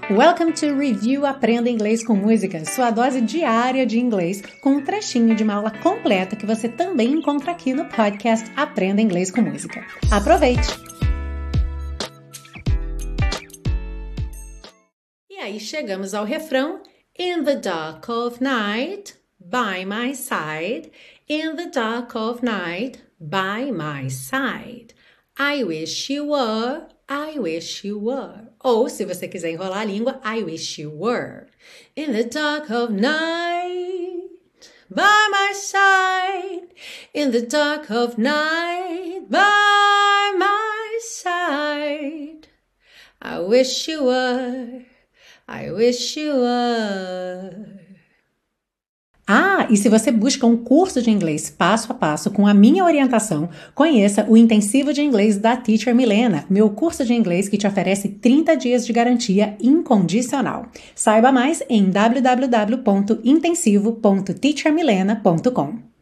Welcome to Review Aprenda Inglês com Música, sua dose diária de inglês, com um trechinho de uma aula completa que você também encontra aqui no podcast Aprenda Inglês com Música. Aproveite! E aí chegamos ao refrão. In the dark of night, by my side. In the dark of night, by my side. I wish you were, I wish you were. Ou, se você quiser enrolar a língua, I wish you were. In the dark of night, by my side. In the dark of night, by my side. I wish you were, I wish you were. Ah, e se você busca um curso de inglês passo a passo com a minha orientação, conheça o Intensivo de Inglês da Teacher Milena, meu curso de inglês que te oferece 30 dias de garantia incondicional. Saiba mais em www.intensivo.teachermilena.com.